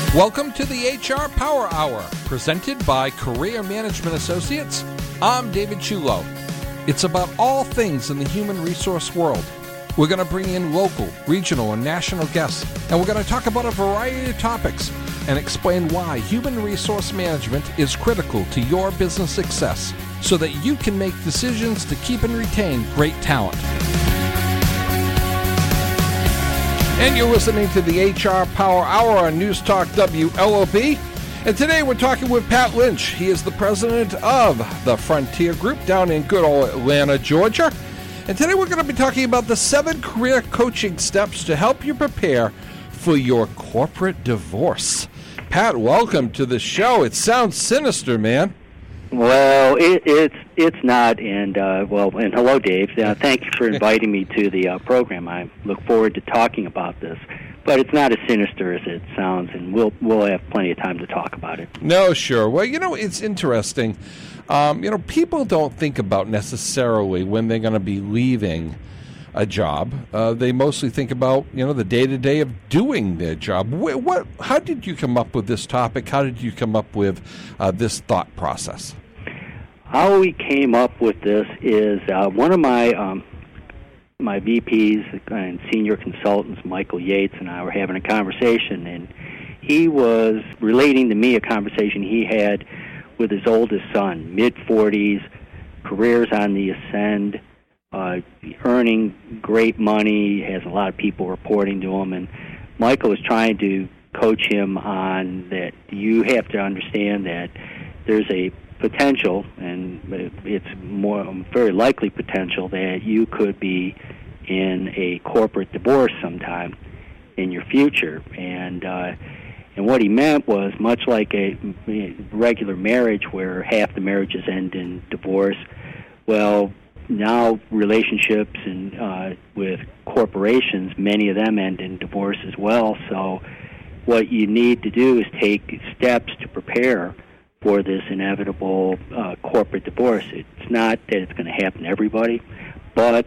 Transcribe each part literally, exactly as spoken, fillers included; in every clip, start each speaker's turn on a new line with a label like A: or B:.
A: Welcome to the H R Power Hour, presented by Career Management Associates. I'm David Chulo. It's about all things in the human resource world. We're going to bring in local, regional, and national guests, and we're going to talk about a variety of topics and explain why human resource management is critical to your business success so that you can make decisions to keep and retain great talent. And you're listening to the H R Power Hour on News Talk W L O B. And today we're talking with Pat Lynch. He is the president of the Frontier Group down in good old Atlanta, Georgia. And today we're going to be talking about the seven career coaching steps to help you prepare for your corporate divorce. Pat, welcome to the show. It sounds sinister, man.
B: Well, it, it's it's not, and uh, well, and hello, Dave. Uh, thank you for inviting me to the uh, program. I look forward to talking about this, but it's not as sinister as it sounds, and we'll we'll have plenty of time to talk about it.
A: No, sure. Well, you know, it's interesting. Um, you know, people don't think about necessarily when they're going to be leaving a job. Uh, they mostly think about, you know, the day-to-day of doing their job. What, what, how did you come up with this topic? How did you come up with uh, this thought process?
B: How we came up with this is uh, one of my um, my V Ps and senior consultants, Michael Yates, and I were having a conversation, and he was relating to me a conversation he had with his oldest son, mid forties, careers on the ascend, Uh, earning great money, has a lot of people reporting to him, and Michael was trying to coach him on that you have to understand that there's a potential, and it's more very likely potential, that you could be in a corporate divorce sometime in your future. And uh, and what he meant was, much like a regular marriage where half the marriages end in divorce, well, now relationships and uh, with corporations, many of them end in divorce as well. So what you need to do is take steps to prepare for this inevitable uh, corporate divorce. It's not that it's going to happen to everybody, but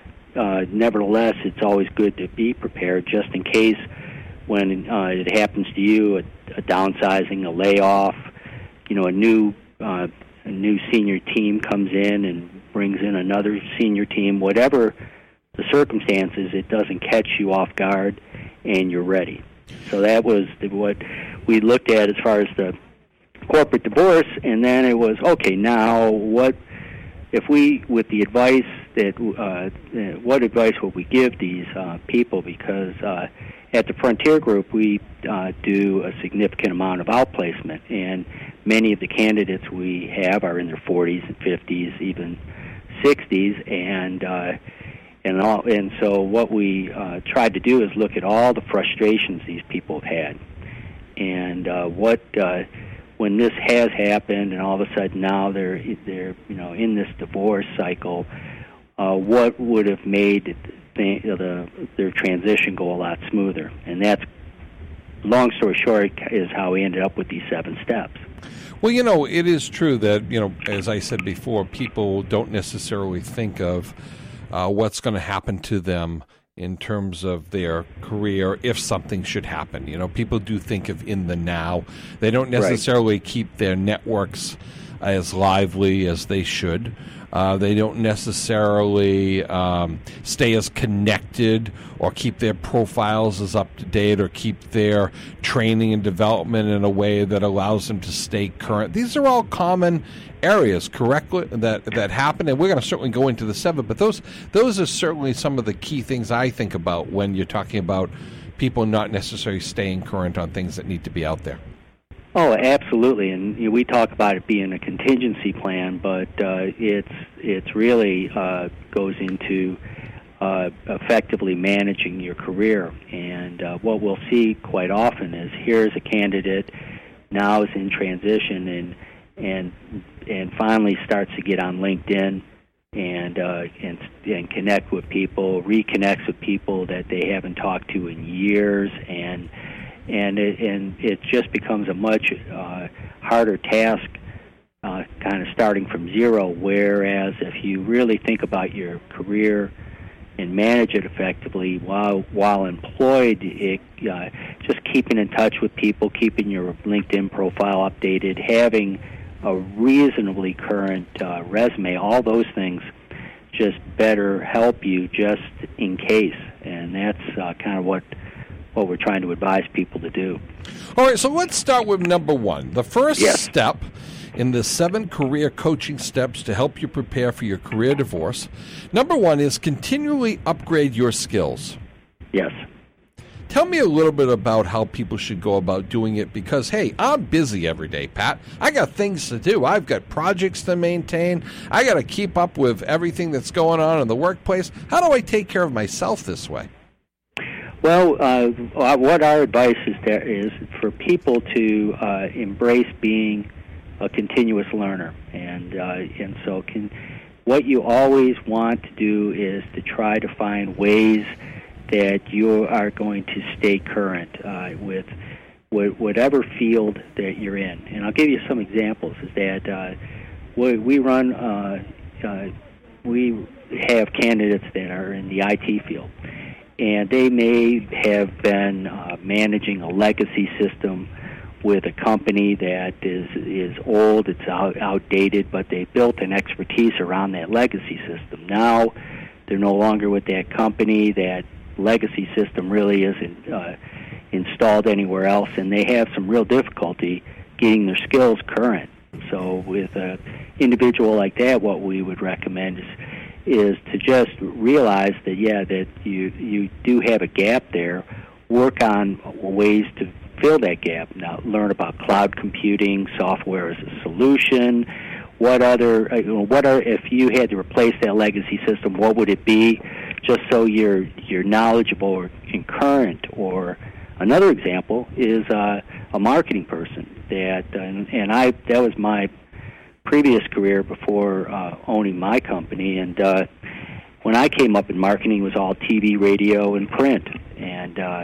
B: uh, nevertheless, it's always good to be prepared just in case when uh, it happens to you, a, a downsizing, a layoff, you know, a new uh, a new senior team comes in and brings in another senior team, whatever the circumstances, it doesn't catch you off guard and you're ready. So that was what we looked at as far as the corporate divorce, and then it was, okay, now what, if we, with the advice that, uh, what advice would we give these uh, people? Because uh, at the Frontier Group, we uh, do a significant amount of outplacement, and many of the candidates we have are in their forties and fifties, even sixties, and uh, and all, and so what we uh, tried to do is look at all the frustrations these people have had, and uh, what uh, when this has happened, and all of a sudden now they're they're you know in this divorce cycle, uh, what would have made the, the their transition go a lot smoother? And that's, long story short, is how we ended up with these seven steps.
A: Well, you know, it is true that, you know, as I said before, people don't necessarily think of uh, what's going to happen to them in terms of their career if something should happen. You know, people do think of in the now. They don't necessarily right. keep their networks as lively as they should. Uh, they don't necessarily um, stay as connected or keep their profiles as up to date or keep their training and development in a way that allows them to stay current. These are all common areas, correctly, that that happen, and we're going to certainly go into the seven. But those those are certainly some of the key things I think about when you're talking about people not necessarily staying current on things that need to be out there.
B: Oh, absolutely, and you know, we talk about it being a contingency plan, but uh, it's it's really uh, goes into uh, effectively managing your career. And uh, what we'll see quite often is here's a candidate now is in transition and and and finally starts to get on LinkedIn and uh, and and connect with people, reconnects with people that they haven't talked to in years, and. And it, and it just becomes a much uh, harder task, uh, kind of starting from zero, whereas if you really think about your career and manage it effectively while while employed. It, uh, just keeping in touch with people, keeping your LinkedIn profile updated, having a reasonably current uh, resume, all those things just better help you just in case. And that's uh, kind of what what we're trying to advise people to do.
A: All right, so let's start with number one. The first
B: yes.
A: step in the seven career coaching steps to help you prepare for your career divorce. Number one is continually upgrade your skills.
B: Yes.
A: Tell me a little bit about how people should go about doing it because, hey, I'm busy every day, Pat. I got things to do. I've got projects to maintain. I got to keep up with everything that's going on in the workplace. How do I take care of myself this way?
B: Well, uh, what our advice is there is for people to uh, embrace being a continuous learner, and uh, and so can, what you always want to do is to try to find ways that you are going to stay current uh, with whatever field that you're in. And I'll give you some examples. Is that uh, we, we run, uh, uh, we have candidates that are in the I T field, and they may have been uh, managing a legacy system with a company that is is old, it's out, outdated, but they built an expertise around that legacy system. Now they're no longer with that company. That legacy system really isn't uh, installed anywhere else, and they have some real difficulty getting their skills current. So with an individual like that, what we would recommend is is to just realize that, yeah, that you you do have a gap there. Work on ways to fill that gap. Now, learn about cloud computing, software as a solution. What other, what are, if you had to replace that legacy system, what would it be? Just so you're you're knowledgeable or current. Or another example is uh, a marketing person that, and, and I that was my previous career before uh, owning my company. And uh, when I came up in marketing, it was all T V, radio, and print. And uh,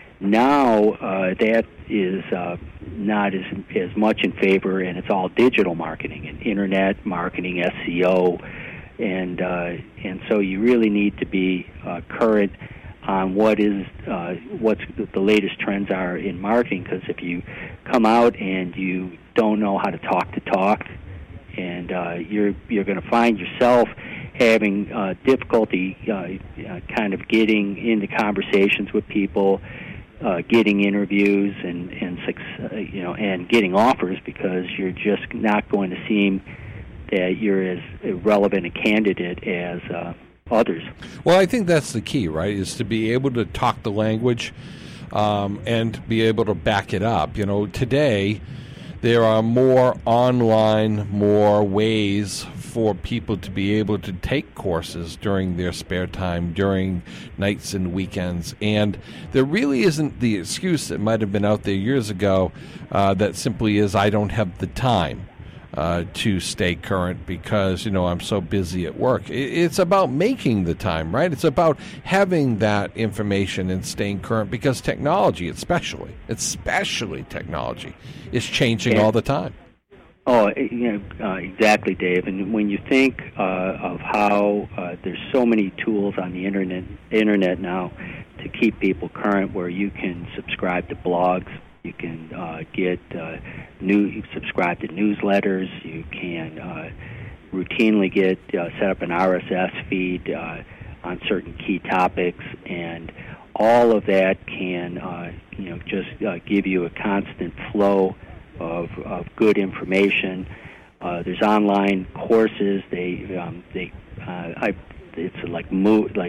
B: now uh, that is uh, not as as much in favor, and it's all digital marketing and internet marketing, S E O, and uh, and so you really need to be uh, current on what is uh, what's the latest trends are in marketing. Because if you come out and you don't know how to talk to talk, and uh, you're you're going to find yourself having uh, difficulty uh, uh, kind of getting into conversations with people. Uh, getting interviews and and uh, you know and getting offers, because you're just not going to seem that you're as relevant a candidate as uh, others.
A: Well, I think that's the key, right? Is to be able to talk the language um, and be able to back it up. You know, today there are more online, more ways for people to be able to take courses during their spare time, during nights and weekends. And there really isn't the excuse that might have been out there years ago uh, that simply is, I don't have the time uh, to stay current because, you know, I'm so busy at work. It's about making the time, right? It's about having that information and staying current, because technology, especially, especially technology, is changing
B: yeah.
A: all the time.
B: Oh, you know, uh, exactly, Dave. And when you think uh, of how uh, there's so many tools on the internet, internet now to keep people current, where you can subscribe to blogs, you can uh, get uh, new, you subscribe to newsletters, you can uh, routinely get uh, set up an R S S feed uh, on certain key topics, and all of that can uh, you know just uh, give you a constant flow Of, of good information. Uh, there's online courses. They um, they uh, I it's like Mo- like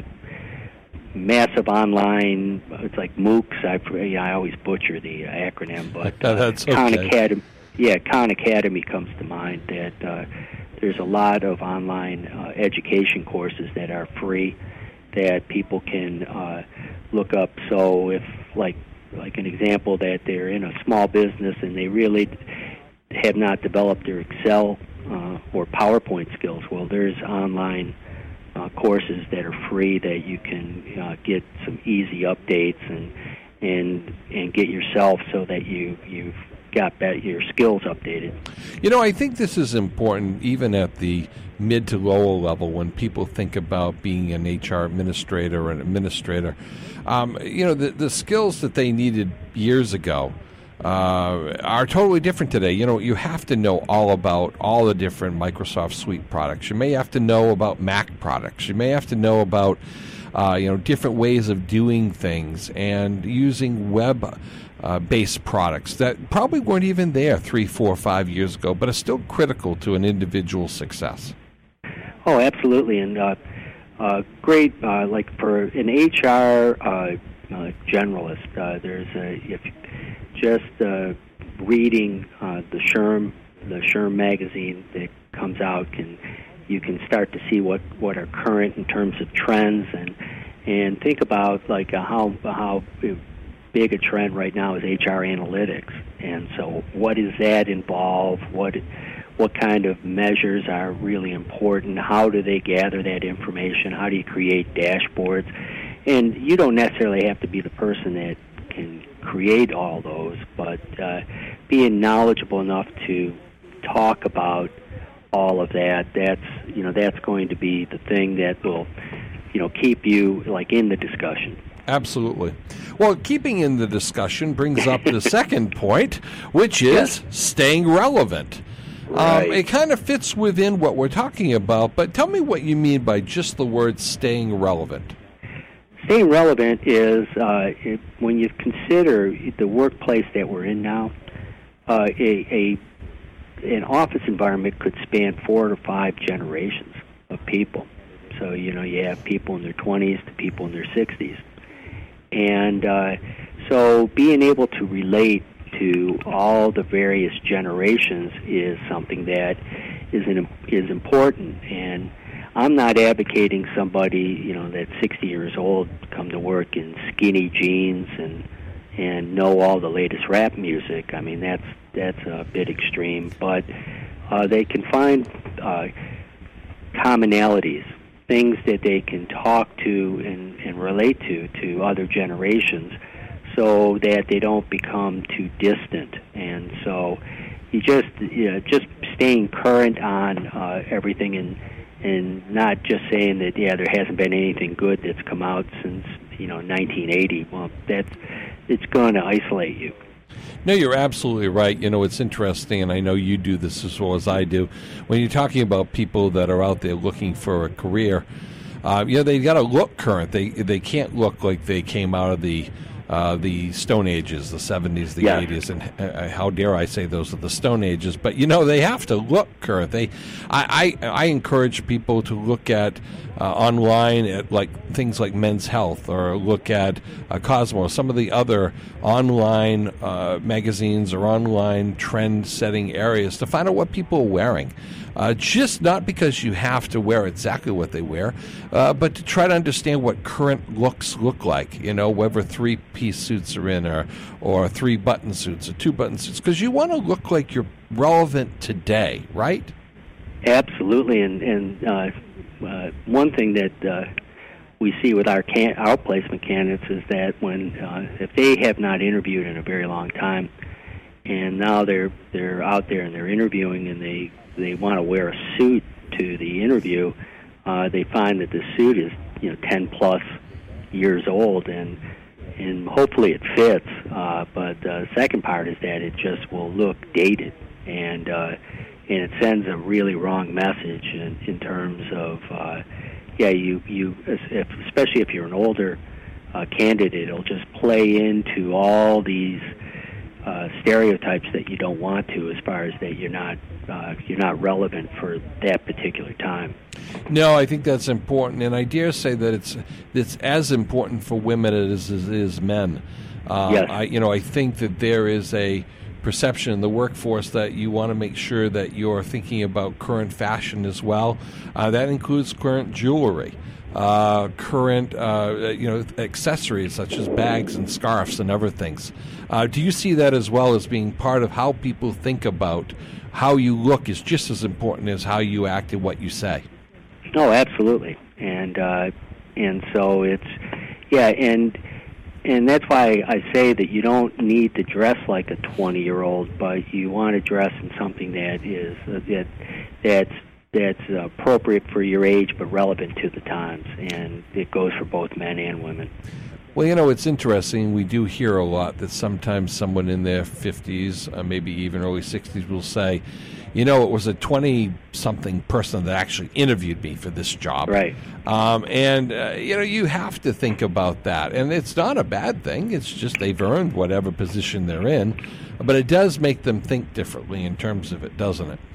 B: massive online. It's like MOOCs. I I always butcher the acronym, but uh,
A: that's
B: Khan
A: okay.
B: Academy. Yeah, Khan Academy comes to mind. That uh, there's a lot of online uh, education courses that are free that people can uh, look up. So if like like an example that they're in a small business and they really have not developed their Excel uh, or PowerPoint skills, well, there's online uh, courses that are free that you can uh, get some easy updates and and and get yourself so that you you've got bet- your skills updated.
A: You know, I think this is important even at the mid to lower level when people think about being an H R administrator or an administrator. Um, you know, the, the skills that they needed years ago uh, are totally different today. You know, you have to know all about all the different Microsoft Suite products. You may have to know about Mac products. You may have to know about, uh, you know, different ways of doing things and using web Uh, based products that probably weren't even there three, four, five years ago, but are still critical to an individual's success.
B: Oh, absolutely, and uh, uh, great. Uh, like for an H R uh, uh, generalist, uh, there's a if just uh, reading uh, the SHRM, the SHRM magazine that comes out, can you can start to see what, what are current in terms of trends, and and think about like uh, how how. big a trend right now is H R analytics, and so what does that involve? What what kind of measures are really important? How do they gather that information? How do you create dashboards? And you don't necessarily have to be the person that can create all those, but uh, being knowledgeable enough to talk about all of that, that's you know that's going to be the thing that will you know keep you like in the discussion.
A: Absolutely. Well, keeping in the discussion brings up the second point, which is yes. staying relevant.
B: Right.
A: Um, it kind of fits within what we're talking about, but tell me what you mean by just the word staying relevant.
B: Staying relevant is uh, it, when you consider the workplace that we're in now, uh, a, a an office environment could span four to five generations of people. So, you know, you have people in their twenties to people in their sixties. And uh, so being able to relate to all the various generations is something that is an, is important. And I'm not advocating somebody, you know, that's sixty years old come to work in skinny jeans and and know all the latest rap music. I mean, that's that's a bit extreme, but uh, they can find uh, commonalities, things that they can talk to and, and relate to to other generations, so that they don't become too distant. And so you just you know, just staying current on uh, everything, and and not just saying that yeah there hasn't been anything good that's come out since you know nineteen eighty. Well, that's it's going to isolate you.
A: No, you're absolutely right. You know, it's interesting, and I know you do this as well as I do. When you're talking about people that are out there looking for a career, uh, you know, they got to look current. They they can't look like they came out of the uh, the Stone Ages, the seventies, the
B: yeah.
A: eighties, and uh, how dare I say those are the Stone Ages? But you know, they have to look current. They, I, I, I encourage people to look at uh, online at like things like Men's Health, or look at uh, Cosmo, some of the other online uh, magazines or online trend-setting areas to find out what people are wearing. Uh, just not because you have to wear exactly what they wear, uh, but to try to understand what current looks look like, you know, whether three-piece suits are in, or, or three-button suits or two-button suits, because you want to look like you're relevant today, right?
B: Absolutely, and, and uh, uh, one thing that uh, we see with our can- our placement candidates is that when uh, if they have not interviewed in a very long time, and now they're they're out there and they're interviewing, and they they want to wear a suit to the interview, uh, they find that the suit is you know ten plus years old, and and hopefully it fits. Uh, but the second part is that it just will look dated, and uh, and it sends a really wrong message in, in terms of uh, yeah you you if, especially if you're an older uh, candidate, it'll just play into all these Uh, stereotypes that you don't want to, as far as that you're not uh, you're not relevant for that particular time.
A: No, I think that's important, and I dare say that it's it's as important for women as it is men. Uh,
B: yes.
A: I, you know, I think that there is a perception in the workforce that you want to make sure that you're thinking about current fashion as well. Uh, that includes current jewelry. Uh, current, uh, you know, accessories such as bags and scarves and other things. Uh, do you see that as well as being part of how people think about how you look is just as important as how you act and what you say?
B: No, absolutely, and uh, and so it's yeah, and and that's why I say that you don't need to dress like a twenty-year-old, but you want to dress in something that is uh, that that's that's appropriate for your age, but relevant to the times, and it goes for both men and women.
A: Well, you know, it's interesting. We do hear a lot that sometimes someone in their fifties, uh, maybe even early sixties, will say, you know, it was a twenty-something person that actually interviewed me for this job.
B: Right.
A: Um, and, uh, you know, you have to think about that. And it's not a bad thing. It's just they've earned whatever position they're in. But it does make them think differently in terms of it, doesn't it?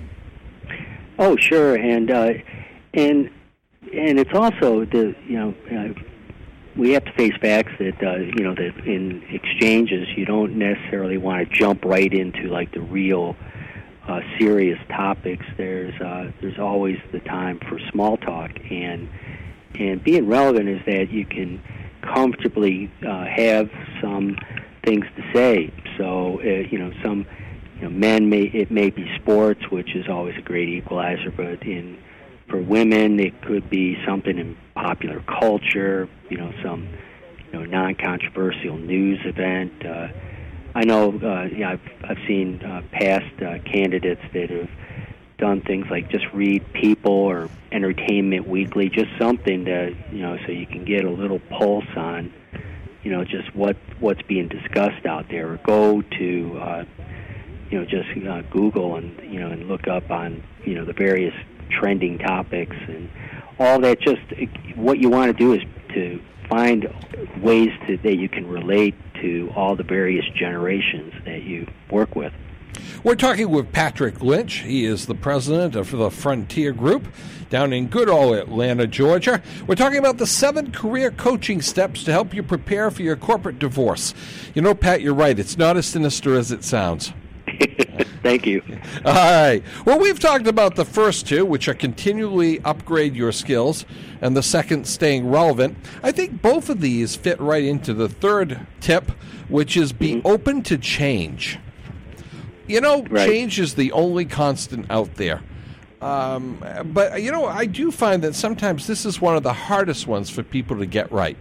B: Oh, sure. And, uh, and, and it's also, the you know, uh, we have to face facts that, uh, you know, that in exchanges you don't necessarily want to jump right into, like, the real Uh, serious topics. There's uh, there's always the time for small talk, and and being relevant is that you can comfortably uh, have some things to say. So uh, you know, some you know, men may it may be sports, which is always a great equalizer, but in for women it could be something in popular culture. You know, some you know non-controversial news event. Uh, I know, uh, yeah, I've, I've seen uh, past uh, candidates that have done things like just read People or Entertainment Weekly, just something to, you know, so you can get a little pulse on, you know, just what what's being discussed out there. Or go to, uh, you know, just uh, Google and, you know, and look up on, you know, the various trending topics and all that. Just what you want to do is to find ways to, that you can relate to all the various generations that you work with.
A: We're talking with Patrick Lynch. He is the president of the Frontier Group down in good old Atlanta, Georgia. We're talking about the seven career coaching steps to help you prepare for your corporate divorce. You know, Pat, you're right. It's not as sinister as it sounds.
B: Thank you.
A: All right. Well, we've talked about the first two, which are continually upgrade your skills, and the second, staying relevant. I think both of these fit right into the third tip, which is be mm-hmm. open to change. You know,
B: right.
A: Change is the only constant out there. Um, but, you know, I do find that sometimes this is one of the hardest ones for people to get right.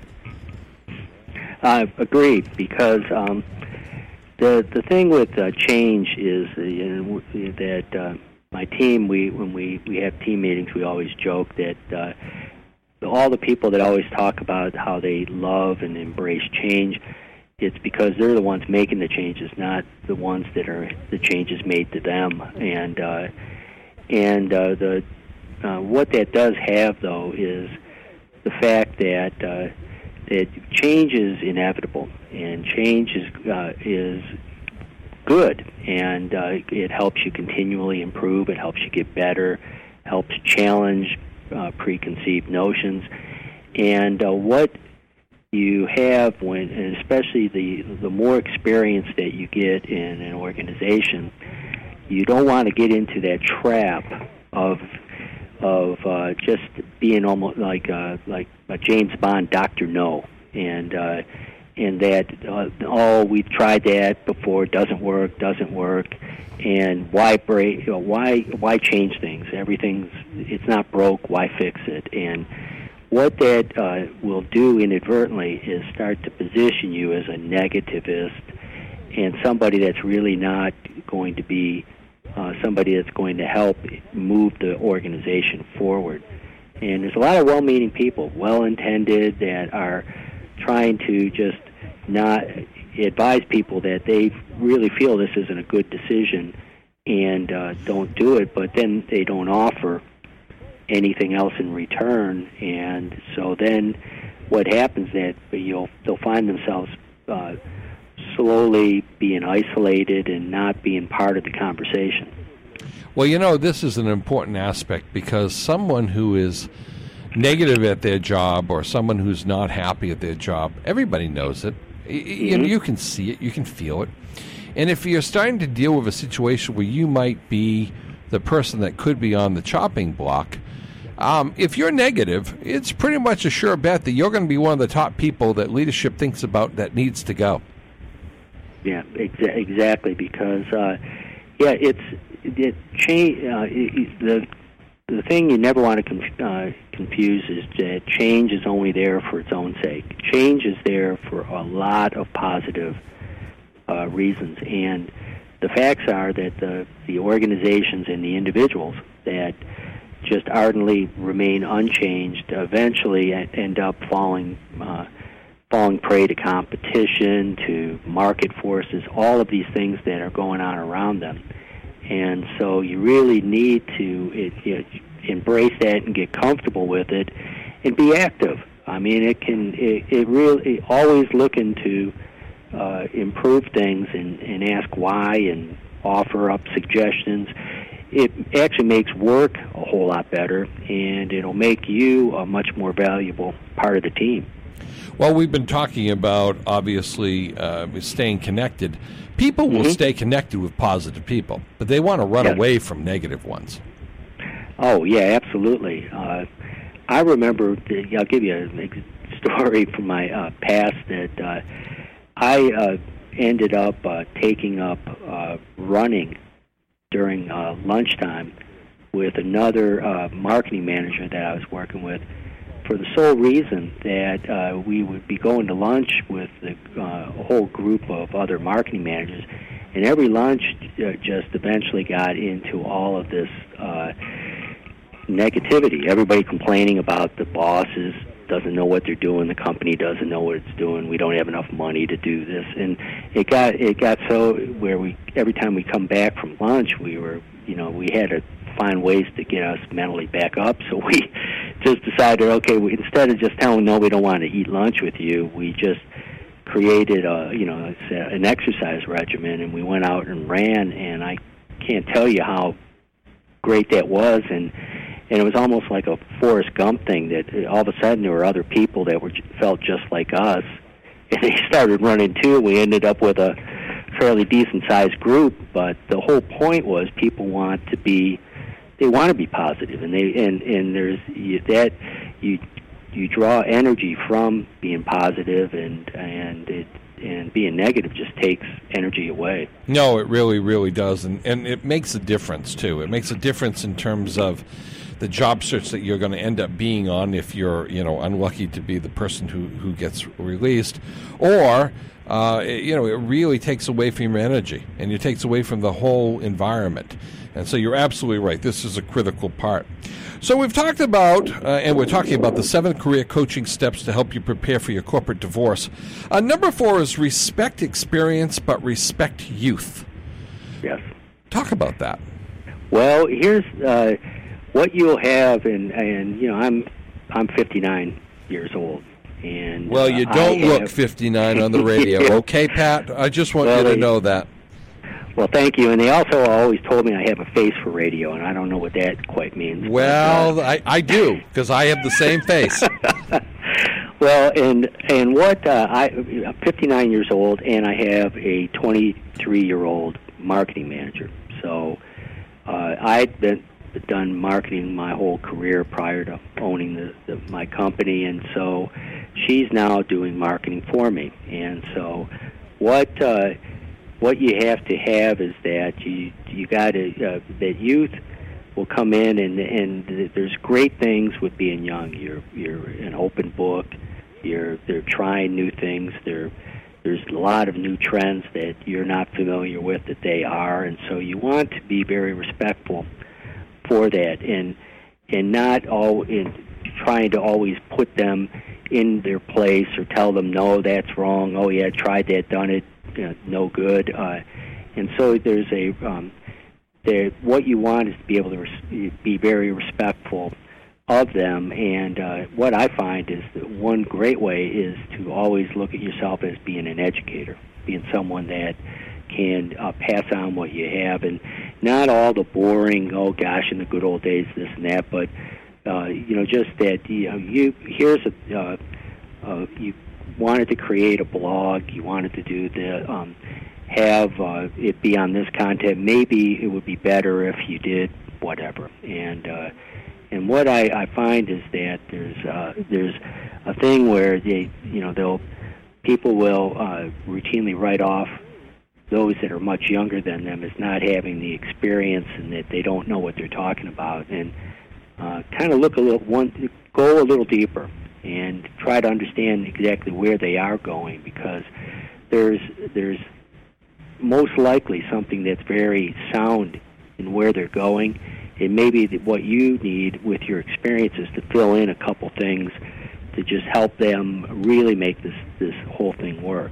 B: I agree, because um, the the thing with uh, change is uh, you know, that uh, my team, we when we, we have team meetings, we always joke that uh, all the people that always talk about how they love and embrace change, it's because they're the ones making the changes, not the ones that are the changes made to them. And uh, and uh, the uh, what that does have, though, is the fact that uh, that change is inevitable, and change is uh, is good, and uh, it helps you continually improve. It helps you get better, helps challenge uh, preconceived notions, and uh, what you have when, and especially the the more experience that you get in an organization, you don't want to get into that trap of of uh, just being almost like uh, like a James Bond, Doctor No, and uh, and that uh, oh, we've tried that before, doesn't work, doesn't work, and why break? You know, why why change things? Everything's it's not broke. Why fix it? And what that uh, will do inadvertently is start to position you as a negativist and somebody that's really not going to be uh, somebody that's going to help move the organization forward. And there's a lot of well-meaning people, well-intended, that are trying to just not advise people that they really feel this isn't a good decision and uh, don't do it, but then they don't offer anything else in return, and so then what happens is that you'll they'll find themselves uh, slowly being isolated and not being part of the conversation.
A: Well, you know, this is an important aspect, because someone who is negative at their job or someone who's not happy at their job, everybody knows it. Mm-hmm. You know, you can see it, you can feel it. And if you're starting to deal with a situation where you might be the person that could be on the chopping block, Um, if you're negative, it's pretty much a sure bet that you're going to be one of the top people that leadership thinks about that needs to go.
B: Yeah, exa- exactly. Because uh, yeah, it's it change. Uh, it, the the thing you never want to conf- uh, confused is that change is only there for its own sake. Change is there for a lot of positive uh, reasons, and the facts are that the, the organizations and the individuals that just ardently remain unchanged eventually end up falling uh, falling prey to competition, to market forces, all of these things that are going on around them. And so you really need to it, you know, embrace that and get comfortable with it and be active. I mean, it can it, it really always looking to uh, improve things and, and ask why and offer up suggestions. It actually makes work a whole lot better, and it'll make you a much more valuable part of the team.
A: Well, we've been talking about, obviously, uh, staying connected. People will mm-hmm. stay connected with positive people, but they want to run
B: yes.
A: away from negative ones.
B: Oh, yeah, absolutely. Uh, I remember, I'll give you a story from my uh, past that uh, I uh, ended up uh, taking up uh, running during uh, lunchtime with another uh, marketing manager that I was working with, for the sole reason that uh, we would be going to lunch with the, uh, a whole group of other marketing managers, and every lunch uh, just eventually got into all of this uh, negativity. Everybody complaining about the bosses, doesn't know what they're doing, the company doesn't know what it's doing, we don't have enough money to do this, and it got it got so where we every time we come back from lunch, we were you know we had to find ways to get us mentally back up. So we just decided, okay, we, instead of just telling no, we don't want to eat lunch with you, we just created a you know an exercise regimen, and we went out and ran, and I can't tell you how great that was, and and it was almost like a Forrest Gump thing that all of a sudden there were other people that were felt just like us, and they started running too. We ended up with a fairly decent-sized group, but the whole point was people want to be they want to be positive, and they and and there's you, that you you draw energy from being positive, and and it and being negative just takes energy away.
A: No, it really, really does, and and it makes a difference too. It makes a difference in terms of the job search that you're going to end up being on if you're you know unlucky to be the person who who gets released, or uh, it, you know it really takes away from your energy, and it takes away from the whole environment. And so you're absolutely right. This is a critical part. So we've talked about, uh, and we're talking about the seven career coaching steps to help you prepare for your corporate divorce. Uh, number four is respect experience, but respect youth.
B: Yes.
A: Talk about that.
B: Well, here's uh, what you'll have, and and you know, I'm I'm fifty-nine years old. And,
A: well, you
B: uh,
A: don't
B: I
A: look
B: have...
A: fifty-nine on the radio, okay, Pat? I just want well, you to know that.
B: Well, thank you. And they also always told me I have a face for radio, and I don't know what that quite means.
A: Well,
B: but, uh...
A: I, I do, because I have the same face.
B: Well, and and what uh, I, I'm fifty-nine years old, and I have a twenty-three-year-old marketing manager. So uh, I'd been done marketing my whole career prior to owning the, the, my company, and so she's now doing marketing for me. And so what uh, what you have to have is that you you got to uh, that youth will come in, and and there's great things with being young. You're you're an open book. You're they're trying new things. They're There's a lot of new trends that you're not familiar with that they are, and so you want to be very respectful for that, and and not all in trying to always put them in their place or tell them no, that's wrong. Oh yeah, tried that, done it, you know, no good. Uh, and so there's a um, there. What you want is to be able to res- be very respectful of them, and uh, what I find is that one great way is to always look at yourself as being an educator, being someone that can uh, pass on what you have, and not all the boring, oh gosh, in the good old days, this and that, but uh, you know, just that you know, you here's a uh, uh, you wanted to create a blog, you wanted to do the um, have uh, it be on this content. Maybe it would be better if you did whatever, and. Uh, And what I, I find is that there's uh, there's a thing where they you know they'll people will uh, routinely write off those that are much younger than them as not having the experience and that they don't know what they're talking about, and uh, kind of look a little one go a little deeper and try to understand exactly where they are going, because there's there's most likely something that's very sound in where they're going. It may be that what you need with your experience is to fill in a couple things to just help them really make this, this whole thing work.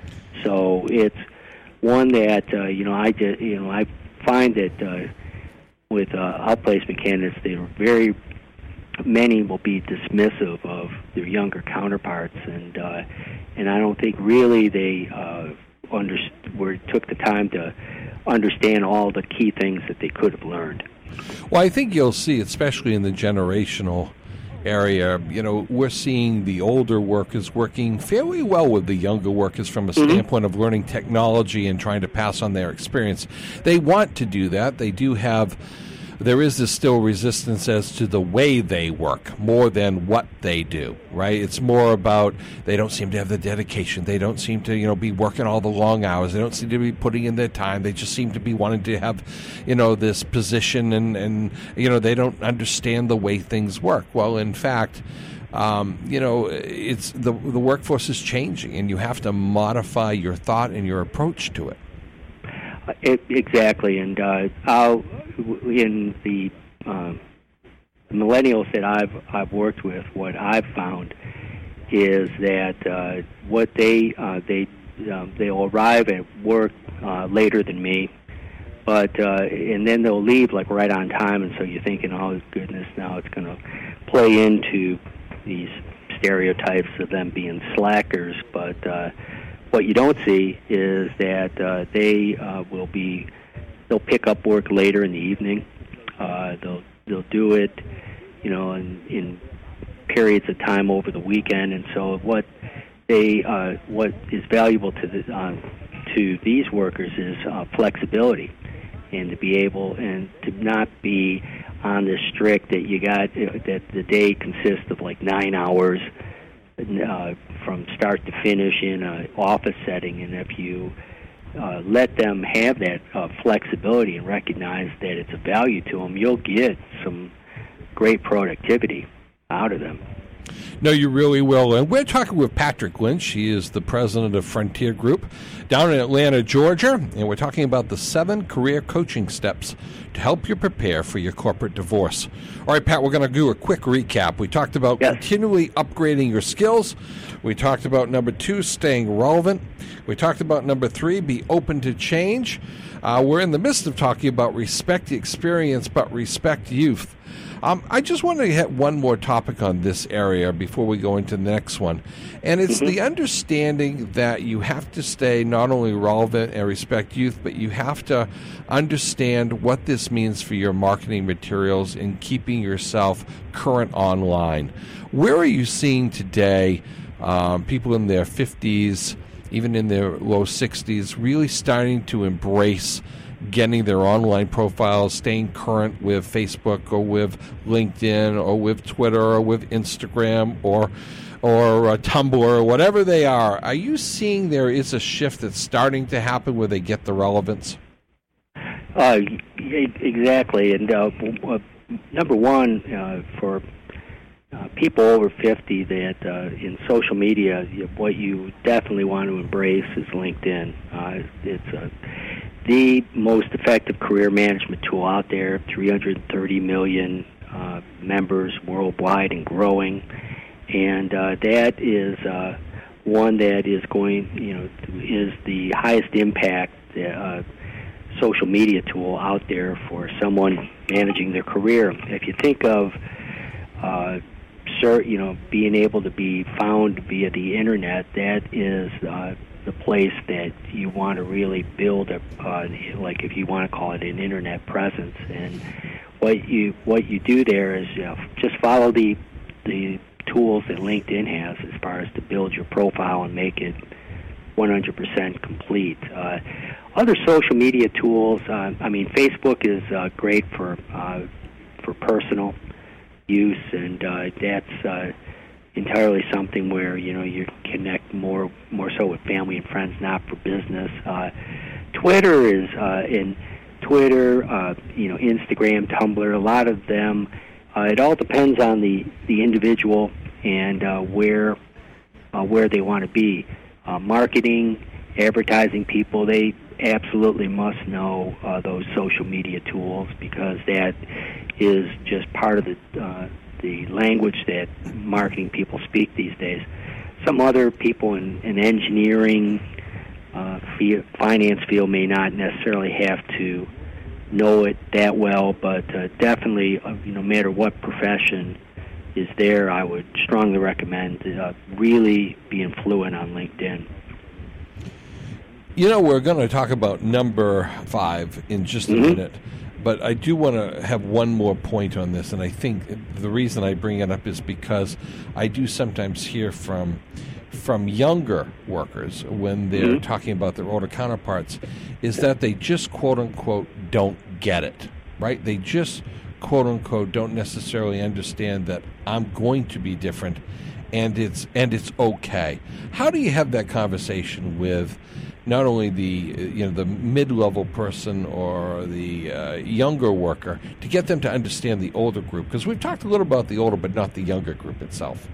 B: So it's one that, uh, you know, I just, you know, I find that uh, with uh, outplacement candidates, they're very, many will be dismissive of their younger counterparts, and uh, and I don't think really they uh, under, were, took the time to understand all the key things that they could have learned.
A: Well, I think you'll see, especially in the generational area, you know, we're seeing the older workers working fairly well with the younger workers from a mm-hmm. standpoint of learning technology and trying to pass on their experience. They want to do that. They do have, there is this still resistance as to the way they work more than what they do, right? It's more about they don't seem to have the dedication. They don't seem to, you know, be working all the long hours. They don't seem to be putting in their time. They just seem to be wanting to have, you know, this position, and, and you know, they don't understand the way things work. Well, in fact, um, you know, it's the the workforce is changing, and you have to modify your thought and your approach to it.
B: It, exactly, and uh, I'll, in the uh, millennials that I've I've worked with, what I've found is that uh, what they uh, they um, they'll arrive at work uh, later than me, but uh, and then they'll leave like right on time, and so you're thinking, oh goodness, now it's going to play into these stereotypes of them being slackers, but. Uh, What you don't see is that uh, they uh, will be, they'll pick up work later in the evening. Uh, they'll they'll do it, you know, in, in periods of time over the weekend. And so what they uh, what is valuable to the uh, to these workers is uh, flexibility, and to be able and to not be on this strict that you got uh, that the day consists of like nine hours. Uh, from start to finish in an office setting, and if you uh, let them have that uh, flexibility and recognize that it's a value to them, you'll get some great productivity out of them.
A: No, you really will. And we're talking with Patrick Lynch. He is the president of Frontier Group down in Atlanta, Georgia, and we're talking about the seven career coaching steps to help you prepare for your corporate divorce. All right, Pat, we're going to do a quick recap. We talked about yes. continually upgrading your skills. We talked about number two, staying relevant. We talked about number three, be open to change. Uh, we're in the midst of talking about respect the experience, but respect youth. Um, I just want to hit one more topic on this area before we go into the next one, and it's mm-hmm. the understanding that you have to stay not only relevant and respect youth, but you have to understand what this means for your marketing materials and keeping yourself current online. Where are you seeing today um, people in their fifties, even in their low sixties, really starting to embrace getting their online profiles, staying current with Facebook or with LinkedIn or with Twitter or with Instagram or or uh, Tumblr or whatever they are? Are you seeing there is a shift that's starting to happen where they get the relevance?
B: Uh, exactly. And uh, uh, number one, uh, for uh, people over fifty, that uh, in social media, what you definitely want to embrace is LinkedIn. Uh, it's a the most effective career management tool out there, three hundred thirty million uh, members worldwide and growing. And uh, that is uh, one that is going, you know, is the highest impact uh, social media tool out there for someone managing their career. If you think of, uh, you know, being able to be found via the internet, that is uh, the place that you want to really build a, uh, like if you want to call it an internet presence. And what you what you do there is, you know, just follow the the tools that LinkedIn has as far as to build your profile and make it one hundred percent complete. Uh, other social media tools, uh, I mean, Facebook is uh, great for uh, for personal use, and uh, that's uh, entirely something where, you know, you connect more more so with family and friends, not for business. Uh, Twitter is uh, in Twitter, uh, you know, Instagram, Tumblr. A lot of them Uh, it all depends on the, the individual and uh, where uh, where they want to be. Uh, marketing, advertising people, they absolutely must know uh, those social media tools, because that is just part of the uh, the language that marketing people speak these days. Some other people in, in engineering, uh, field, finance field may not necessarily have to know it that well, but uh, definitely, uh, you know, no matter what profession is there, I would strongly recommend uh, really being fluent on LinkedIn.
A: You know, we're going to talk about number five in just a mm-hmm. minute, but I do want to have one more point on this, and I think the reason I bring it up is because I do sometimes hear from from younger workers when they're mm-hmm. talking about their older counterparts, is that they just, quote-unquote, don't get it, right? They just, quote-unquote, don't necessarily understand that I'm going to be different, and it's and it's okay. How do you have that conversation with not only the you know the mid-level person or the uh, younger worker to get them to understand the older group? Because we've talked a little about the older, but not the younger group itself.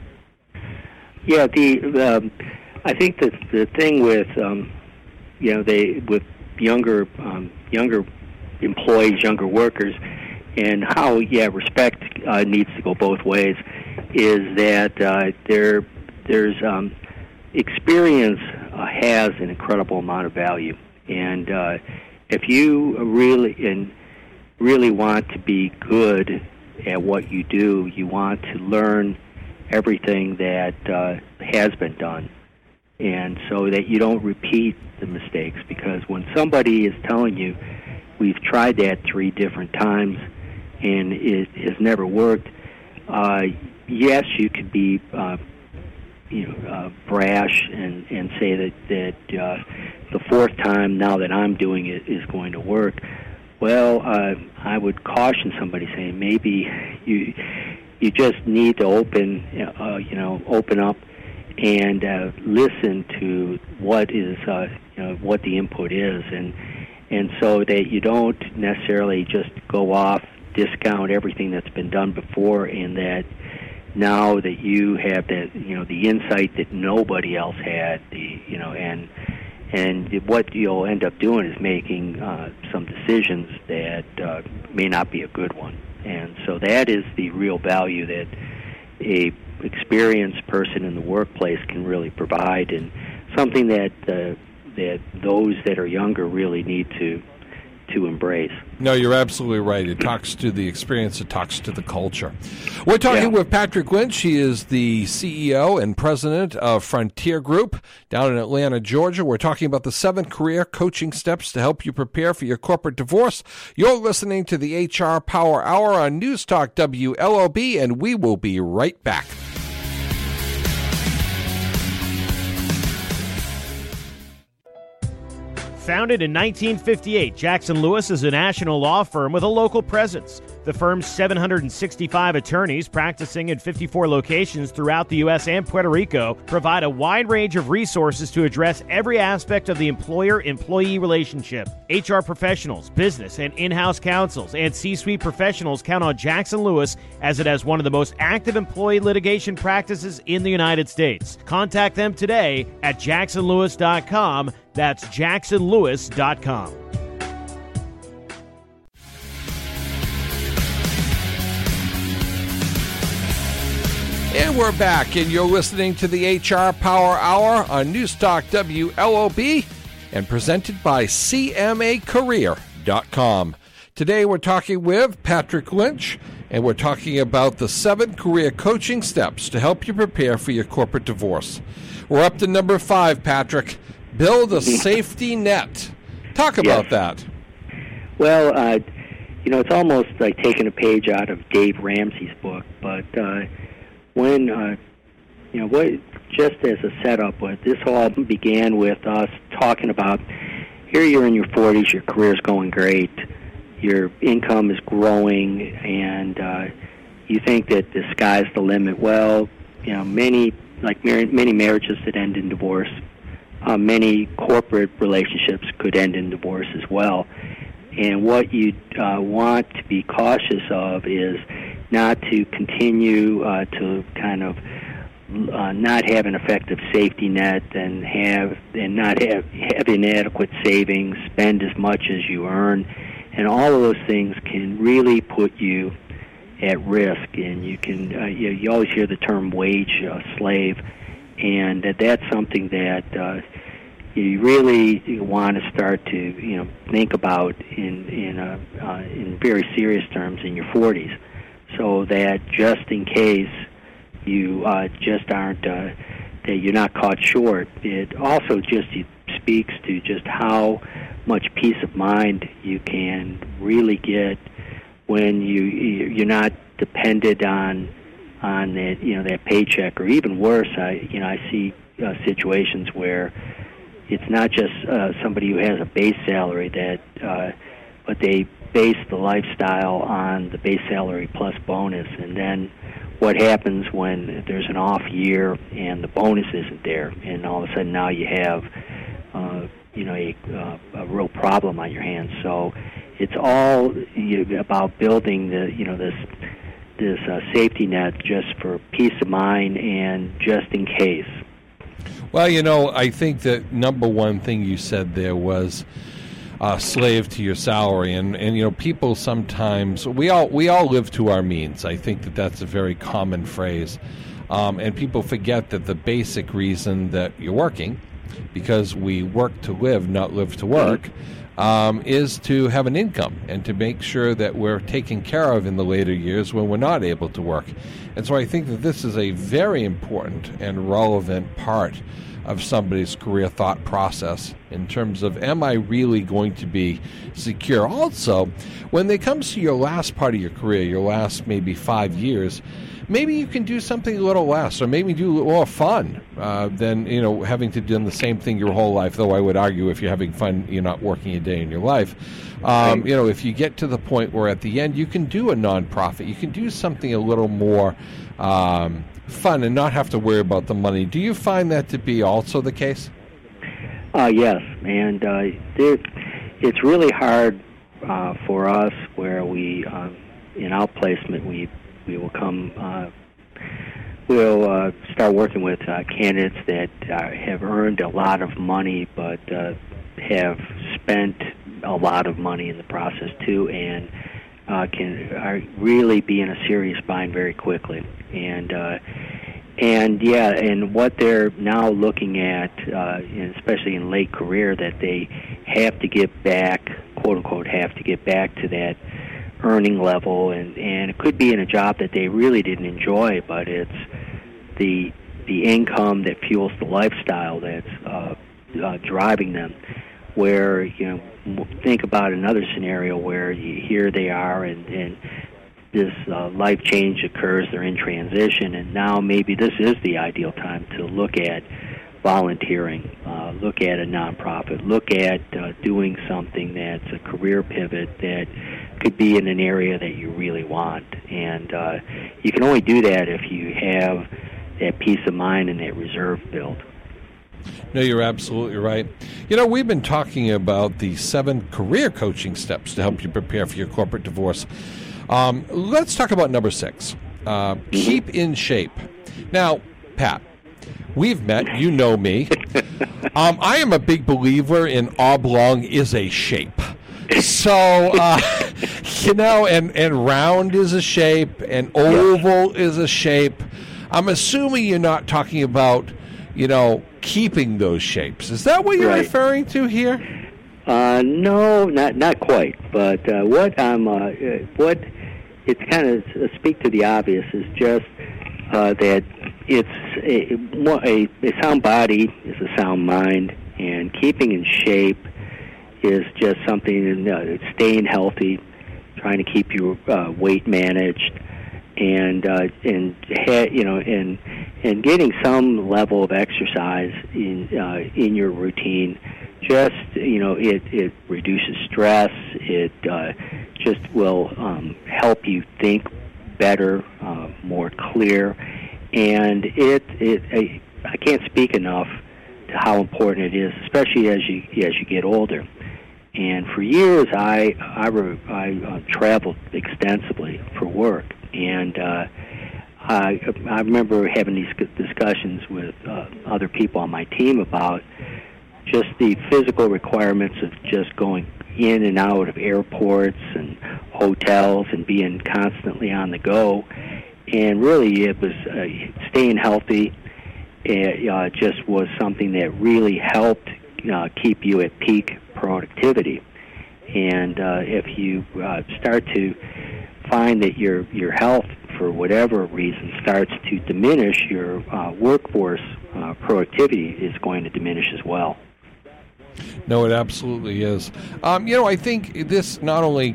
B: Yeah, the um, I think that the thing with um, you know they with younger um, younger employees, younger workers, and how yeah respect uh, needs to go both ways, is that uh, there there's um, experience uh, has an incredible amount of value, and uh, if you really and really want to be good at what you do, you want to learn everything that uh, has been done, and so that you don't repeat the mistakes. Because when somebody is telling you, we've tried that three different times and it has never worked, uh, yes, you could be uh, you know, uh, brash and, and say that, that uh, the fourth time now that I'm doing it is going to work. Well, uh, I would caution somebody, saying maybe you you just need to open, uh, you know, open up and uh, listen to what is, uh, you know, what the input is, and and so that you don't necessarily just go off, discount everything that's been done before, and that now that you have that, you know, the insight that nobody else had, the, you know, and and what you'll end up doing is making uh, some decisions that uh, may not be a good one. And so that is the real value that a experienced person in the workplace can really provide, and something that uh, that those that are younger really need to to embrace.
A: No, you're absolutely right. It talks to the experience. It talks to the culture. We're talking yeah. with Patrick Lynch. He is the C E O and president of Frontier Group down in Atlanta, Georgia. We're talking about the seven career coaching steps to help you prepare for your corporate divorce. You're listening to the H R Power Hour on News Talk W L O B, and we will be right back.
C: Founded in nineteen fifty-eight, Jackson Lewis is a national law firm with a local presence. The firm's seven hundred sixty-five attorneys practicing in fifty-four locations throughout the U S and Puerto Rico provide a wide range of resources to address every aspect of the employer-employee relationship. H R professionals, business and in-house counsels, and C-suite professionals count on Jackson Lewis as it has one of the most active employee litigation practices in the United States. Contact them today at jackson lewis dot com. That's jackson lewis dot com.
A: And we're back, and you're listening to the H R Power Hour on News Talk W L O B, and presented by C M A career dot com. Today we're talking with Patrick Lynch, and we're talking about the seven career coaching steps to help you prepare for your corporate divorce. We're up to number five, Patrick. Build a safety net. Talk about yes. that.
B: Well, uh, you know, it's almost like taking a page out of Dave Ramsey's book, but uh, when, uh, you know, what, just as a setup, what this all began with us talking about, here you're in your forties, your career's going great, your income is growing, and uh, you think that the sky's the limit. Well, you know, many, like many marriages that end in divorce, Uh, many corporate relationships could end in divorce as well. And what you uh, want to be cautious of is not to continue uh, to kind of uh, not have an effective safety net and have and not have have inadequate savings, spend as much as you earn, and all of those things can really put you at risk. And you can uh, you, you always hear the term wage uh, slave, and uh, that's something that uh, you really want to start to you know think about in in a, uh, in very serious terms in your forties, so that just in case you uh, just aren't uh, that you're not caught short. It also just speaks to just how much peace of mind you can really get when you you're not dependent on on that you know that paycheck, or even worse. I you know I see uh, situations where it's not just uh, somebody who has a base salary that, uh, but they base the lifestyle on the base salary plus bonus, and then what happens when there's an off year and the bonus isn't there, and all of a sudden now you have, uh, you know, a, uh, a real problem on your hands. So it's all you know, about building the, you know, this this uh, safety net just for peace of mind and just in case.
A: Well, you know, I think that number one thing you said there was uh, slave to your salary, and, and you know, people sometimes we all we all live to our means. I think that that's a very common phrase, um, and people forget that the basic reason that you're working, because we work to live, not live to work, um, is to have an income and to make sure that we're taken care of in the later years when we're not able to work. And so I think that this is a very important and relevant part of somebody's career thought process in terms of, am I really going to be secure? Also, when it comes to your last part of your career, your last maybe five years, maybe you can do something a little less, or maybe do a little more fun uh, than, you know, having to do the same thing your whole life, though I would argue if you're having fun, you're not working a day in your life. Um, you know, if you get to the point where at the end you can do a nonprofit, you can do something a little more um, fun and not have to worry about the money. Do you find that to be also the case?
B: Uh, yes, and uh, there, it's really hard uh, for us where we, uh, in outplacement, we we will come, uh, we'll uh, start working with uh, candidates that uh, have earned a lot of money but uh, have spent a lot of money in the process too, and uh, can are really be in a serious bind very quickly. And uh, and yeah, and what they're now looking at, uh, especially in late career, that they have to get back, quote unquote, have to get back to that earning level, and, and it could be in a job that they really didn't enjoy, but it's the the income that fuels the lifestyle that's uh, uh, driving them. Where, you know, think about another scenario where you, here they are and, and this uh, life change occurs, they're in transition, and now maybe this is the ideal time to look at volunteering, uh, look at a nonprofit, look at uh, doing something that's a career pivot that could be in an area that you really want. And uh, you can only do that if you have that peace of mind and that reserve built.
A: No, you're absolutely right. You know, we've been talking about the seven career coaching steps to help you prepare for your corporate divorce. Um, let's talk about number six. Uh, keep in shape. Now, Pat, we've met. You know me. Um, I am a big believer in oblong is a shape. So, uh, you know, and, and round is a shape, and oval is a shape. I'm assuming you're not talking about, you know, keeping those shapes. Is that what you're
B: right.
A: referring to here?
B: Uh, no, not not quite. But uh, what I'm, uh, what it's kind of uh, speak to the obvious is just uh, that it's a, a, a sound body is a sound mind, and keeping in shape is just something. Uh, staying healthy, trying to keep your uh, weight managed, and uh, and ha- you know and and getting some level of exercise in uh, in your routine. Just you know, it it reduces stress. It uh, just will um, help you think better, uh, more clear, and it it I, I can't speak enough to how important it is, especially as you as you get older. And for years, I I, re, I uh, traveled extensively for work, And uh, I, I remember having these discussions with uh, other people on my team about just the physical requirements of just going in and out of airports and hotels and being constantly on the go. And really, it was uh, staying healthy. It uh, just was something that really helped uh, keep you at peak productivity. And uh, if you uh, start to find that your your health, for whatever reason, starts to diminish, your uh, workforce uh, productivity is going to diminish as well.
A: No, it absolutely is. Um, you know, I think this not only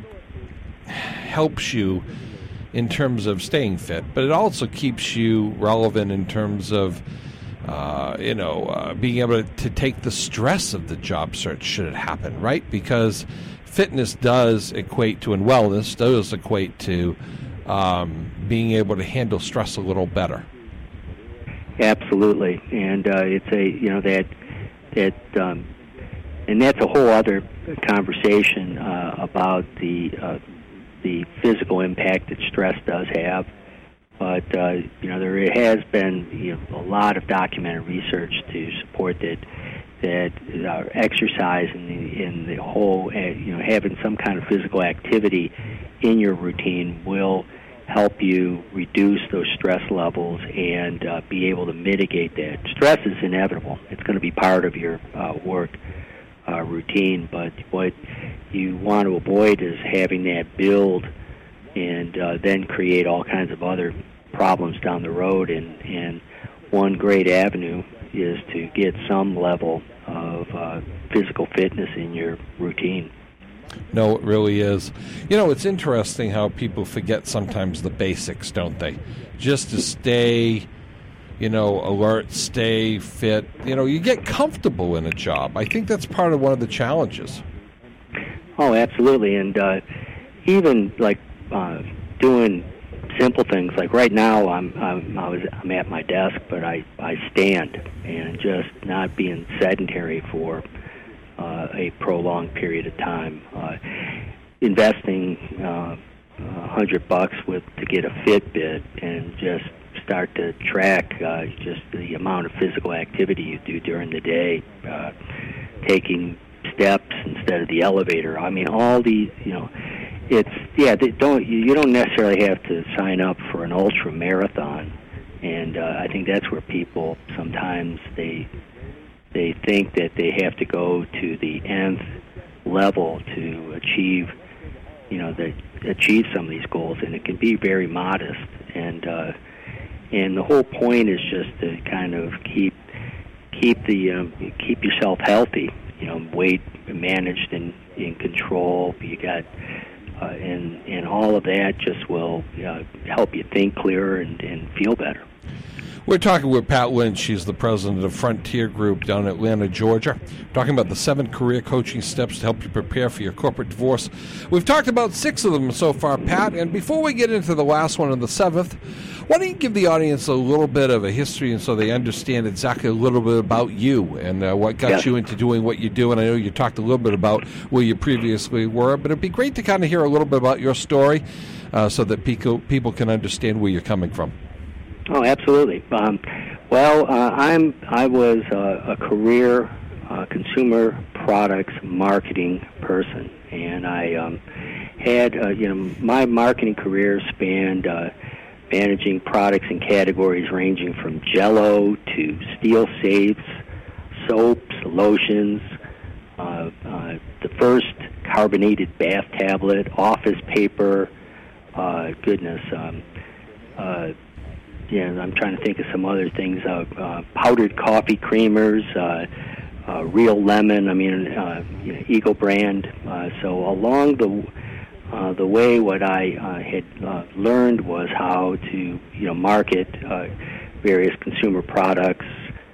A: helps you in terms of staying fit, but it also keeps you relevant in terms of, uh, you know, uh, being able to, to take the stress of the job search should it happen, right? Because fitness does equate to, and wellness does equate to um, being able to handle stress a little better.
B: Absolutely, and uh, it's a, you know, that that. Um, And that's a whole other conversation uh, about the uh, the physical impact that stress does have. But uh, you know, there has been you know, a lot of documented research to support that that uh, exercise and the, in the whole, uh, you know, having some kind of physical activity in your routine will help you reduce those stress levels and uh, be able to mitigate that. Stress is inevitable; it's going to be part of your uh, work. Uh, routine, but what you want to avoid is having that build and uh, then create all kinds of other problems down the road. And, and one great avenue is to get some level of uh, physical fitness in your routine.
A: No, it really is. You know, it's interesting how people forget sometimes the basics, don't they? Just to stay, you know, alert, stay fit. You know, you get comfortable in a job. I think that's part of one of the challenges.
B: Oh, absolutely. And uh, even like uh, doing simple things, like right now I'm I'm, I was, I'm at my desk, but I, I stand, and just not being sedentary for uh, a prolonged period of time. Uh, investing uh, a hundred bucks with to get a Fitbit and just start to track uh, just the amount of physical activity you do during the day, uh, taking steps instead of the elevator. I mean, all these, you know, it's, yeah, they don't, you don't necessarily have to sign up for an ultra marathon. And uh, I think that's where people sometimes they they think that they have to go to the nth level to achieve, you know, the, achieve some of these goals, and it can be very modest. And uh, And the whole point is just to kind of keep keep the um, keep yourself healthy. You know, weight managed and in control. You got uh, and and all of that just will uh, help you think clearer and, and feel better.
A: We're talking with Pat Lynch. She's the president of Frontier Group down in Atlanta, Georgia. Talking about the seven career coaching steps to help you prepare for your corporate divorce. We've talked about six of them so far, Pat. And before we get into the last one and the seventh, why don't you give the audience a little bit of a history and so they understand exactly a little bit about you and uh, what got
B: yes.
A: you into doing what you do. And I know you talked a little bit about where you previously were, but it'd be great to kind of hear a little bit about your story uh, so that people, people can understand where you're coming from.
B: Oh, absolutely. Um, well, uh, I'm I was uh, a career uh, consumer products marketing person, and I um, had uh, you know my marketing career spanned uh, managing products and categories ranging from Jell-O to steel safes, soaps, lotions, uh, uh, the first carbonated bath tablet, office paper. Uh, goodness. Um, uh, Yeah, I'm trying to think of some other things. Uh, uh, powdered coffee creamers, uh, uh, Real Lemon. I mean, uh, you know, Eagle brand. Uh, so along the uh, the way, what I uh, had uh, learned was how to you know market uh, various consumer products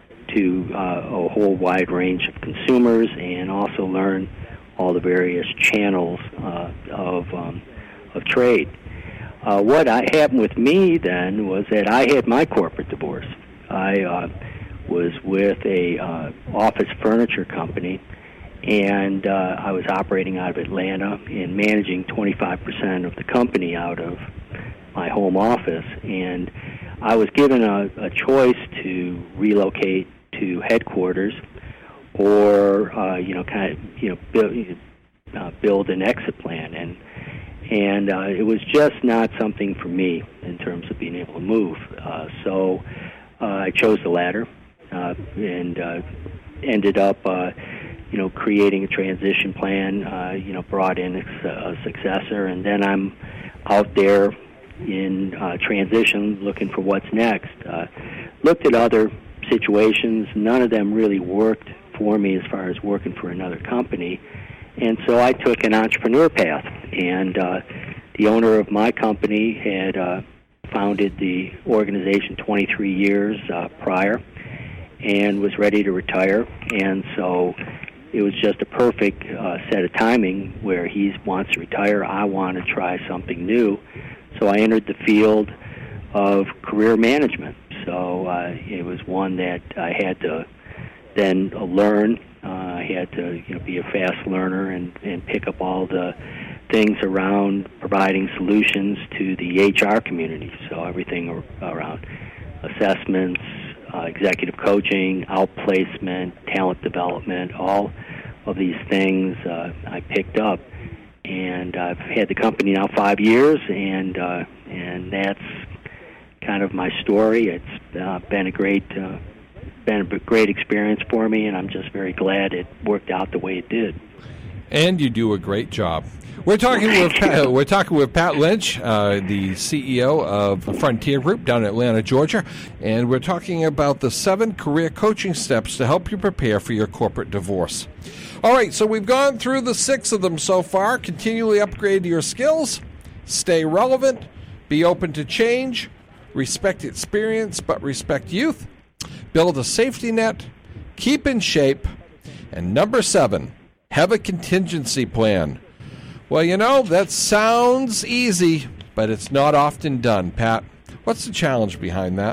B: to uh, a whole wide range of consumers, and also learn all the various channels uh, of um, of trade. Uh, what I, happened with me then was that I had my corporate divorce. I uh, was with a uh, office furniture company, and uh, I was operating out of Atlanta and managing twenty-five percent of the company out of my home office, and I was given a, a choice to relocate to headquarters, or uh, you know, kind of you know build uh, build an exit plan, and and uh, it was just not something for me in terms of being able to move. Uh, so uh, I chose the latter, uh, and uh, ended up uh, you know creating a transition plan. Uh, you know, brought in a, a successor, and then I'm out there in uh, transition, looking for what's next. Uh, looked at other situations. None of them really worked for me as far as working for another company. And so I took an entrepreneur path. And uh, the owner of my company had uh, founded the organization twenty-three years uh, prior and was ready to retire. And so it was just a perfect uh, set of timing where he wants to retire. I want to try something new. So I entered the field of career management. So uh, it was one that I had to then uh, learn. Uh, I had to you know, be a fast learner and, and pick up all the things around providing solutions to the H R community. So everything around assessments, uh, executive coaching, outplacement, talent development, all of these things uh, I picked up. And I've had the company now five years, and uh, and that's kind of my story. It's uh, been a great uh, been a great experience for me, and I'm just very glad it worked out the way it did.
A: And you do a great job. We're talking with Pat, we're talking with Pat Lynch, uh, the C E O of Frontier Group down in Atlanta, Georgia, and we're talking about the seven career coaching steps to help you prepare for your corporate divorce. All right, so we've gone through the six of them so far. Continually upgrade your skills, stay relevant, be open to change, respect experience but respect youth, build a safety net, keep in shape, and number seven, have a contingency plan. Well, you know, that sounds easy, but it's not often done. Pat, what's the challenge behind that?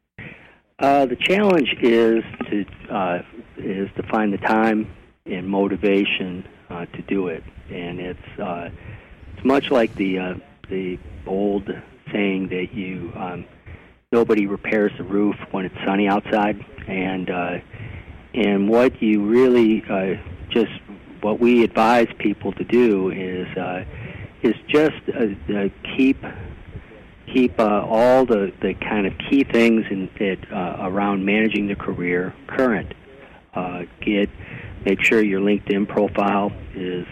B: Uh, the challenge is to uh, is to find the time and motivation uh, to do it, and it's uh, it's much like the uh, the old saying that you um, nobody repairs the roof when it's sunny outside, and uh, and what you really uh, just what we advise people to do is uh, is just uh, uh, keep keep uh, all the, the kind of key things in that uh, around managing the career current. Uh, get make sure your LinkedIn profile is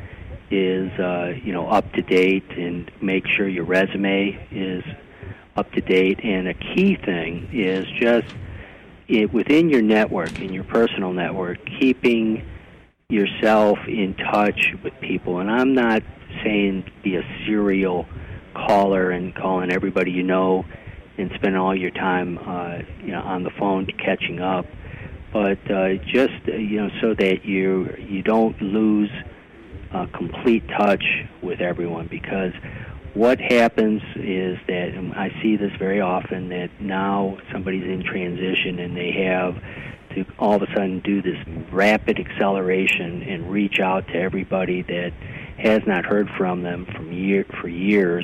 B: is uh, you know up to date, and make sure your resume is up to date. And a key thing is just it, within your network, in your personal network, keeping yourself in touch with people. And I'm not saying be a serial caller and calling everybody you know and spending all your time uh, you know on the phone catching up, but uh, just uh, you know so that you you don't lose uh, complete touch with everyone. Because what happens is that, and I see this very often, that now somebody's in transition and they have to all of a sudden do this rapid acceleration and reach out to everybody that has not heard from them from year for years,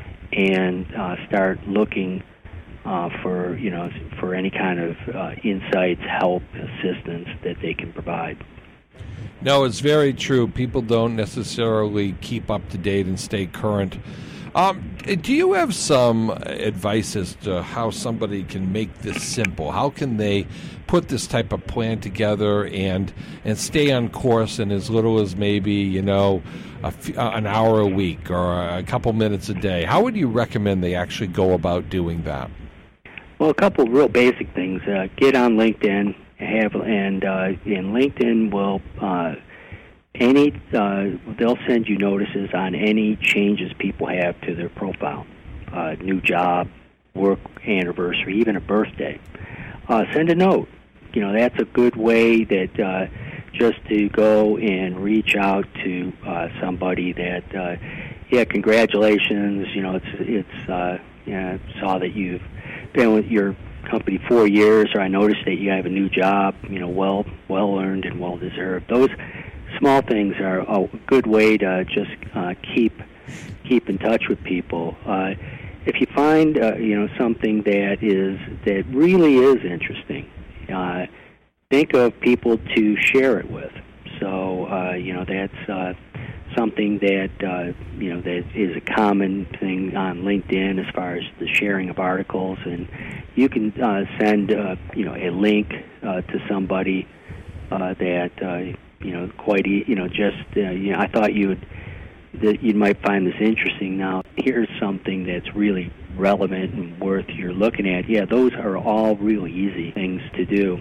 B: and uh, start looking uh, for you know for any kind of uh, insights, help, assistance that they can provide.
A: No, it's very true. People don't necessarily keep up to date and stay current. Um, do you have some advice as to how somebody can make this simple? How can they put this type of plan together and and stay on course in as little as maybe, you know, a f- an hour a week or a couple minutes a day? How would you recommend they actually go about doing that?
B: Well, a couple of real basic things. Uh, get on LinkedIn, have and uh, and LinkedIn will uh, any uh, they'll send you notices on any changes people have to their profile, uh, new job, work anniversary, even a birthday. Uh, send a note. You know, that's a good way that uh, just to go and reach out to uh, somebody that, uh, yeah, congratulations. You know, it's it's uh, you know, saw that you've been with your company four years, or I noticed that you have a new job. You know, well well earned and well deserved. Those small things are a good way to just uh, keep keep in touch with people. Uh, if you find uh, you know something that is that really is interesting, uh, think of people to share it with. So uh, you know that's uh, something that uh, you know that is a common thing on LinkedIn as far as the sharing of articles, and you can uh, send uh, you know a link uh, to somebody uh, that uh, you know quite e- you know just uh, you know I thought you would that you might find this interesting. Now here's something that's really relevant and worth your looking at. Yeah, those are all real easy things to do.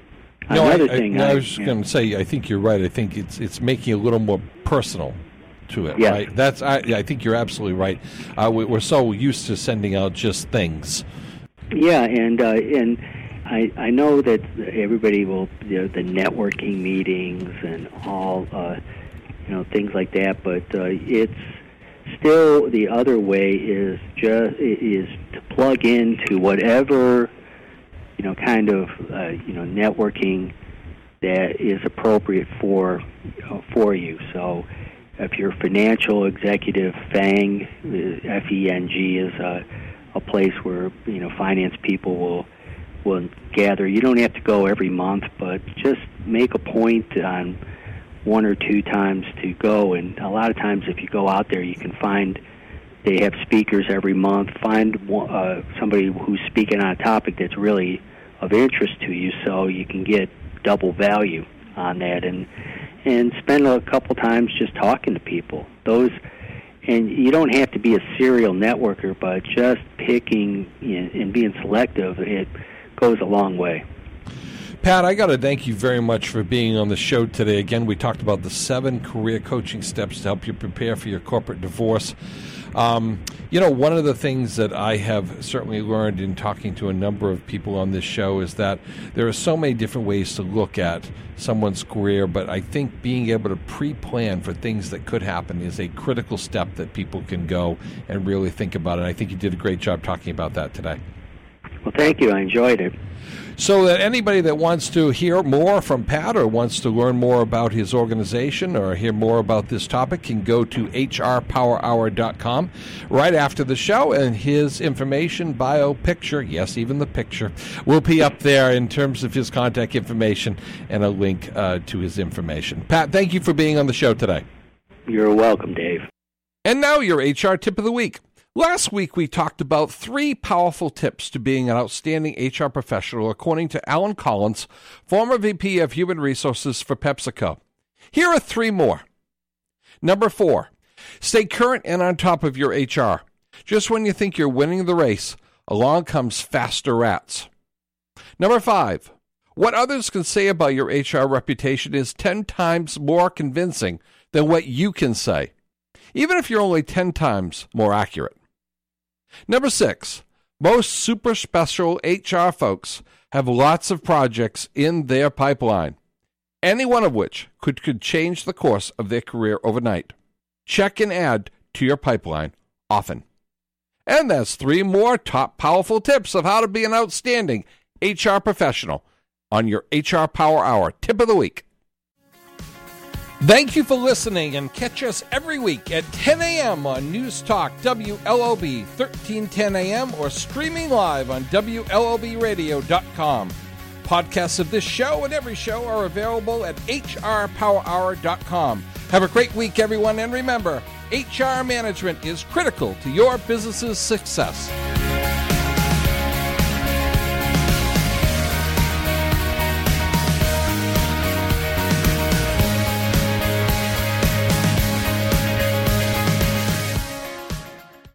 A: No,
B: Another
A: I,
B: thing
A: I,
B: I,
A: I was just
B: yeah.
A: going to say, I think you're right. I think it's it's making it a little more personal to it,
B: Yes.
A: right? That's I, I think you're absolutely right. Uh, we, we're so used to sending out just things.
B: Yeah, and uh, and I I know that everybody will you know, the networking meetings and all uh, you know things like that, but uh, it's still the other way is just is to plug into whatever you know kind of uh, you know networking that is appropriate for you know, for you. So if you're a financial executive, FANG, F E N G is a a place where you know finance people will will gather. You don't have to go every month, but just make a point on one or two times to go. And a lot of times, if you go out there, you can find they have speakers every month. Find uh, somebody who's speaking on a topic that's really of interest to you, so you can get double value on that. And and spend a couple times just talking to people. Those. And you don't have to be a serial networker, but just picking and being selective, it goes a long way.
A: Pat, I got to thank you very much for being on the show today. Again, we talked about the seven career coaching steps to help you prepare for your corporate divorce. Um, you know, one of the things that I have certainly learned in talking to a number of people on this show is that there are so many different ways to look at someone's career, but I think being able to pre-plan for things that could happen is a critical step that people can go and really think about it. I think you did a great job talking about that today.
B: Well, thank you. I enjoyed it.
A: So that anybody that wants to hear more from Pat or wants to learn more about his organization or hear more about this topic can go to H R Power Hour dot com right after the show, and his information, bio, picture, yes, even the picture, will be up there in terms of his contact information and a link uh, to his information. Pat, thank you for being on the show today.
B: You're welcome, Dave.
A: And now your H R tip of the week. Last week, we talked about three powerful tips to being an outstanding H R professional, according to Alan Collins, former V P of Human Resources for PepsiCo. Here are three more. Number four, stay current and on top of your H R. Just when you think you're winning the race, along comes faster rats. Number five, what others can say about your H R reputation is ten times more convincing than what you can say, even if you're only ten times more accurate. Number six, most super special H R folks have lots of projects in their pipeline, any one of which could, could change the course of their career overnight. Check and add to your pipeline often. And that's three more top powerful tips of how to be an outstanding H R professional on your H R Power Hour Tip of the Week. Thank you for listening, and catch us every week at ten a.m. on News Talk W L O B thirteen ten a.m. or streaming live on W L O B radio dot com. Podcasts of this show and every show are available at H R Power Hour dot com. Have a great week, everyone, and remember, H R management is critical to your business's success.